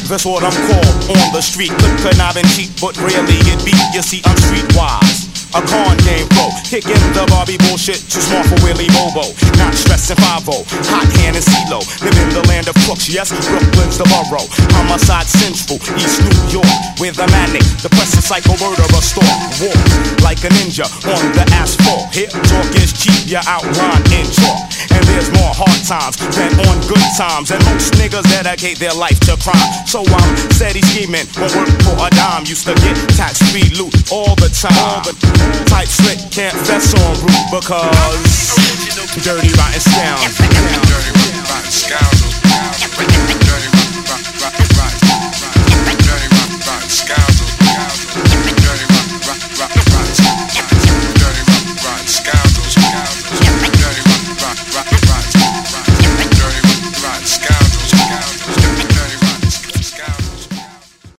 That's what I'm called on the street. Could not been cheap, but really it be. You see, I'm streetwise. A con game pro, kicking the Barbie bullshit, too smart for Willie Bobo. Not stressing 5-0, hot hand and CeeLo. Live in the land of crooks, yes, Brooklyn's the borough. Homicide central, East New York, with a manic, depressive psycho murderer stalk. Walk like a ninja on the asphalt. Here, talk is cheap, you outline in chalk. And there's more hard times than on good times. And most niggas dedicate their life to crime. So I'm steady scheming, won't work for a dime. Used to get tax-free loot all the time. Type slick, can't fess on route because dirty rotten sound. Dirty rotten scoundrel.